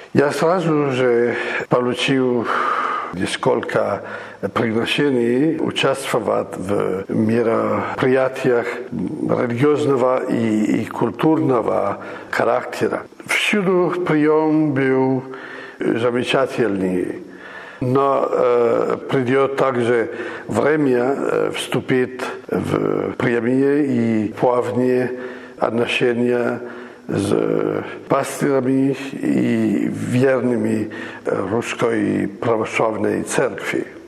Я сразу же получил несколько приглашений участвовать в мероприятиях религиозного и культурного характера. Всюду прием был замечательный. Но придет также время вступить в прямые и плавные отношения с пастырями и верными Русской Православной Церкви.